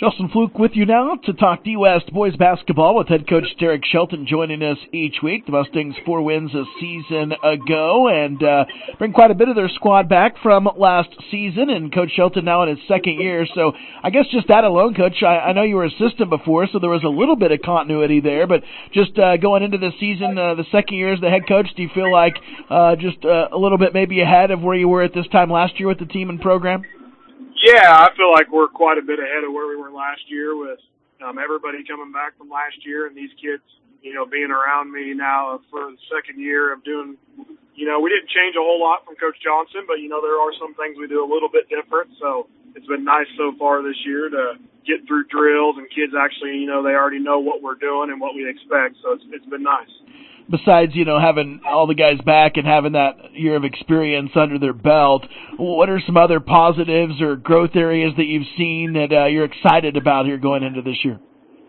Justin Fluke with you now to talk D-West boys basketball with head coach Derek Shelton joining us each week. The Mustangs 4 wins a season ago and bring quite a bit of their squad back from last season, and Coach Shelton now in his second year. So I guess just that alone, Coach, I know you were assistant before, so there was a little bit of continuity there, but just going into the season, the second year as the head coach, do you feel like just a little bit maybe ahead of where you were at this time last year with the team and program? Yeah, I feel like we're quite a bit ahead of where we were last year with everybody coming back from last year and these kids, being around me now for the second year of doing, we didn't change a whole lot from Coach Johnson, but, there are some things we do a little bit different. So it's been nice so far this year to get through drills and kids actually, they already know what we're doing and what we expect. So it's been nice. Besides, having all the guys back and having that year of experience under their belt, what are some other positives or growth areas that you've seen that you're excited about here going into this year?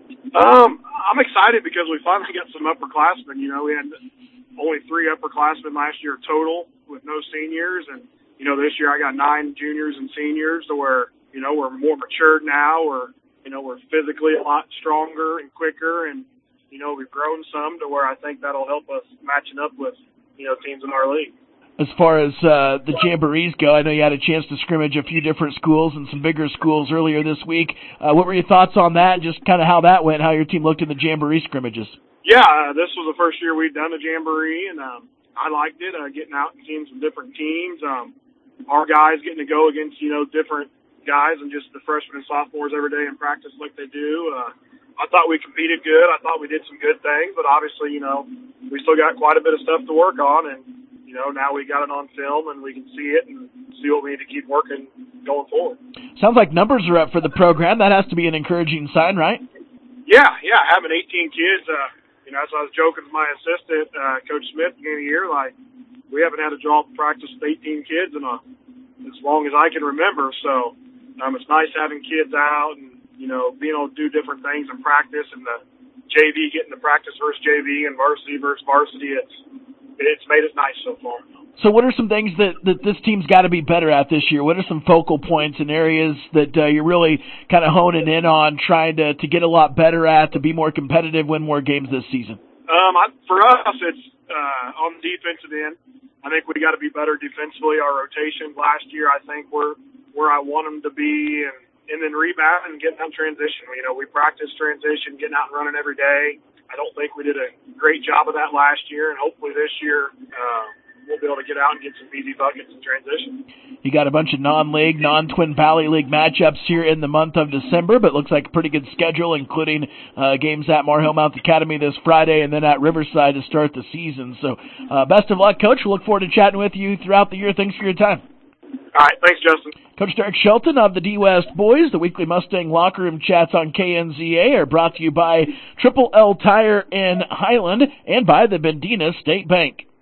I'm excited because we finally got some upperclassmen. We had only 3 upperclassmen last year total with no seniors. And, this year I got 9 juniors and seniors to where, we're more matured now. We're physically a lot stronger and quicker, and we've grown some to where I think that'll help us matching up with, teams in our league. As far as the jamborees go, I know you had a chance to scrimmage a few different schools and some bigger schools earlier this week. What were your thoughts on that, just kind of how that went, how your team looked in the jamboree scrimmages? Yeah, this was the first year we'd done a jamboree, and I liked it, getting out and seeing some different teams. Our guys getting to go against, different guys and just the freshmen and sophomores every day in practice like they do. I thought we competed good. I thought we did some good things, but obviously, we still got quite a bit of stuff to work on, and, now we got it on film and we can see it and see what we need to keep working going forward. Sounds like numbers are up for the program. That has to be an encouraging sign, right? Yeah, having 18 kids, as I was joking with my assistant, Coach Smith, at the beginning of the year, we haven't had a drop practice with 18 kids in as long as I can remember, so it's nice having kids out and, being able to do different things in practice, and the JV getting to practice versus JV and varsity versus varsity. It's made it nice so far. So what are some things that this team's got to be better at this year? What are some focal points and areas that you're really kind of honing in on, trying to get a lot better at, to be more competitive, win more games this season? For us, it's on the defensive end. I think we got to be better defensively. Our rotations last year, I think, were where I want them to be, and then rebound and getting out in transition. We practiced transition, getting out and running every day. I don't think we did a great job of that last year, and hopefully this year we'll be able to get out and get some easy buckets in transition. You got a bunch of non-league, non-Twin Valley League matchups here in the month of December, but looks like a pretty good schedule, including games at Mar Hill Mount Academy this Friday and then at Riverside to start the season. So best of luck, Coach. We'll look forward to chatting with you throughout the year. Thanks for your time. All right, thanks, Justin. Coach Derek Shelton of the D-West Boys. The weekly Mustang Locker Room Chats on KNZA are brought to you by Triple L Tire in Highland and by the Bendina State Bank.